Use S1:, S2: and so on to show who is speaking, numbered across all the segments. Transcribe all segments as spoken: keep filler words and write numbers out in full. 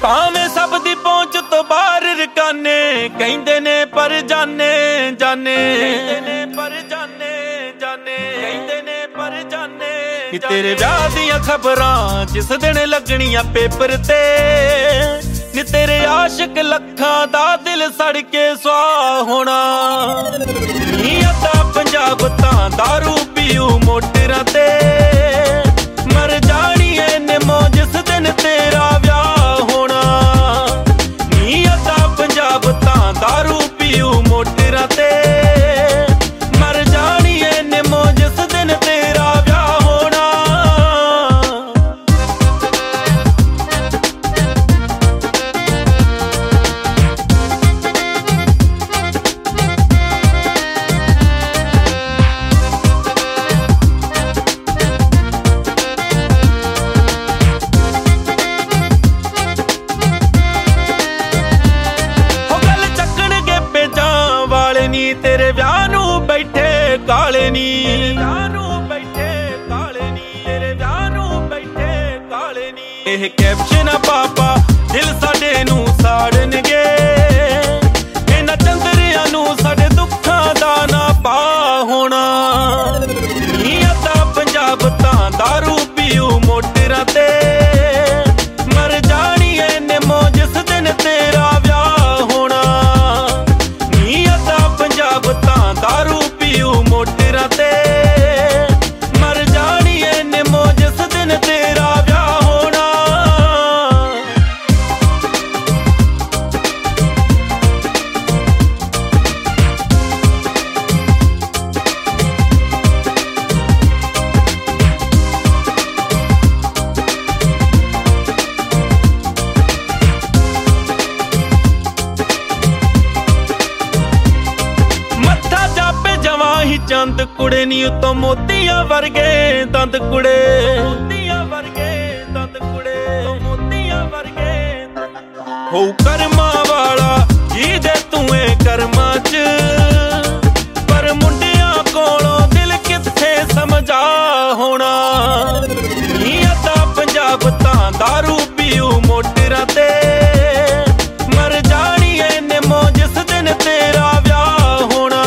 S1: ਭਾਵੇਂ ਸਭ ਦੀ ਪਹੁੰਚ ਤੋਂ ਬਾਹਰ ਰਕਾਨੇ ਕਹਿੰਦੇ ਨੇ ਪਰ ਜਾਣੇ ਜਾਣੇ ਕਹਿੰਦੇ ਨੇ ਪਰ ਜਾਣੇ ਜਾਣੇ ਕਹਿੰਦੇ ਨੇ ਪਰ ਜਾਣੇ ਕਿ ਤੇਰੇ ਵਿਆਹ ਦੀਆਂ ਖਬਰਾਂ ਜਿਸ ਦਿਨ ਲੱਗਣੀਆਂ ਪੇਪਰ ਤੇ ਨੀ ਤੇਰੇ ਆਸ਼ਿਕ ਲੱਖਾਂ ਦਾ ਦਿਲ ਸੜ ਕੇ ਸੁਆਹ ਹੋਣਾ। ਨੀ ਅੱਧਾ ਪੰਜਾਬ ਤਾਂ ਦਾਰੂ ਪੀਊ ਮੋਟਰਾਂ ਤੇ ਮਰ ਜਾਣੀ ਐ ਨਿੰਮੋ ਜਿਸ ਦਿਨ ਤੇਰਾ ਵਿਆਹ ਹੋਣਾ। ਨੀ ਅੱਧਾ ਪੰਜਾਬ ਤਾਂ ਦਾਰੂ ਪੀਊ ਮੋਟਰਾਂ ਤੇ ਮਰ ਜਾਣੀ ਐ ਨਿੰਮੋ ਜਿਸ ਦਿਨ ਤੇਰਾ ਵਿਆਹ ਹੋਣਾ। ਨੀ ਤੇਰੇ ਵਿਆਹ ਨੂੰ ਬੈਠੇ ਕਾਲੇ ਨੀ ਵਿਆਹ ਨੂੰ ਬੈਠੇ ਕਾਲੇ ਨੀ ਤੇਰੇ ਵਿਆਹ ਨੂੰ ਬੈਠੇ ਕਾਲੇ ਨੀ। ਇਹ ਕੈਪਸ਼ਨ ਆ ਪਾਪਾ ਦਿਲ ਸਾਡੇ ਨੂੰ ਸਾੜਨਗੇ ਇਹਨਾਂ ਚੰਦਰਿਆਂ ਨੂੰ ਸਾਡੇ ਦੁੱਖਾਂ ਦਾ ਨਾ ਪਾ ਹੋਣਾ। ਨੀ ਅੱਧਾ ਪੰਜਾਬ ਤਾਂ ਦਾਰੂ ਪੀਊ ਮੋਟਰਾਂ ਤੇ ਮਰ ਜਾਣੀ ਐ ਨਿੰਮੋ ਜਿਸ ਦਿਨ ਤੇਰਾ ਵਿਆਹ ਹੋਣਾ। ਪੰਜਾਬ ਤਾਂ ਦਾਰੂ ਪੀਊ ਮੋਟਰਾਂ ਤੇ ਮਰ ਜਾਣੀ ਐ ਨਿੰਮੋ ਜਿਸ ਦਿਨ ਤੇਰਾ ਵਿਆਹ ਹੋਣਾ। ਚੰਦ ਕੁੜੇ ਨੀ ਉਤੋਂ ਮੋਤੀਆਂ ਵਰਗੇ ਦੰਦ ਕੁੜੇ ਮੋਤੀਆਂ ਵਰਗੇ ਦੰਦ ਕੁੜੇ ਮੋਤੀਆਂ ਵਰਗੇ ਹੋਊ ਕਰਮਾਂ ਵਾਲਾ ਜੀ ਦੇ ਤੂੰ ਏ ਕਰਮਾਂ ਚ ਪਰ ਮੁੰਡਿਆਂ ਕੋਲੋਂ ਦਿਲ ਕਿੱਥੇ ਸਮਝਾ ਹੋਣਾ। ਨੀ ਅੱਧਾ ਪੰਜਾਬ ਤਾਂ ਦਾਰੂ ਪੀਊ ਮੋਟਰਾਂ ਤੇ ਮਰ ਜਾਣੀ ਐ ਨਿੰਮੋ ਜਿਸ ਦਿਨ ਤੇਰਾ ਵਿਆਹ ਹੋਣਾ।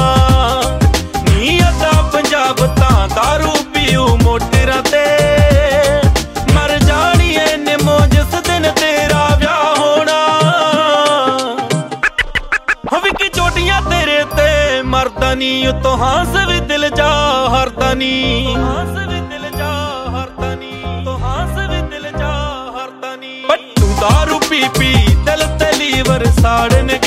S1: ਪੰਜਾਬ ਤਾਂ ਦਾਰੂ ਪੀਊ ਮੋਟਰਾਂ ਤੇ ਮਰ ਜਾਣੀ ਐ ਨਿੰਮੋ ਜਿਸ ਦਿਨ ਤੇਰਾ ਵਿਆਹ ਹੋਣਾ। ਹੋਵੇ ਕਿ ਚੋਟੀਆਂ ਤੇਰੇ ਤੇ ਮਰਦਾ ਨੀ ਉਤੋਂ ਹਾਂਸ ਵੀ ਦਿਲ ਜਾ ਹਰਦਾ ਨੀ ਹਾਂਸ ਵੀ ਦਿਲ ਜਾ ਹਰਦਾ ਨੀ ਉਤੋਂ ਹਾਂਸ ਵੀ ਦਿਲ ਜਾ ਹਰਦਾ ਨੀ। ਪੱਟੂ ਦਾਰੂ ਪੀ ਪੀ ਦਿਲ ਤੇ ਲੀਵਰ ਸਾੜਨ